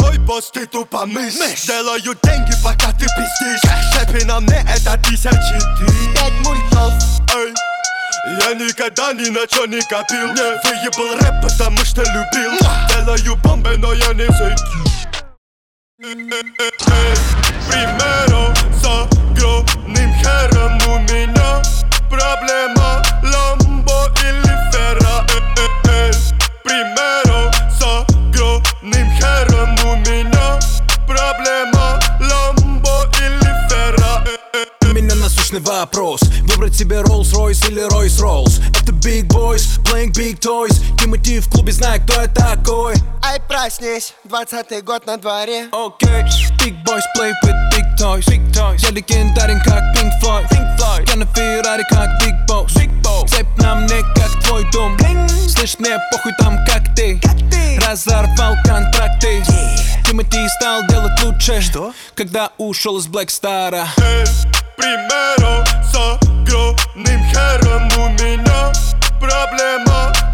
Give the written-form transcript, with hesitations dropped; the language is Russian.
Твой босс, ты тупо мышь. Делаю деньги, пока ты пиздишь. Шепи на мне, это 1000 ты. 5 мультов. Эй, я никогда ни на чё не копил. Выебал рэп, потому что любил. Делаю бомбы, но я не взойду. Примером с огромным хером у меня проблема Ламбо или Ферра. Примером с огромным хером у меня проблема Ламбо или Ферра. У меня насущный вопрос: выбрать себе Rolls-Royce или Royce-Rolls? Это Big Boys, playing big toys. Тимати в клубе, знаю, кто я такой. Ай, проснись, 20-й год на дворе. Окей, Big Boys play with big toys. Я легендарен, как Pink Floyd. Я на Феррари, как Big Boss. Цепь на мне, как твой дом. Слышь, мне похуй там, как ты. Разорвал контракты. Тимати стал делать лучше, когда ушел из Black Star'а. Примером с огромным хером у меня проблема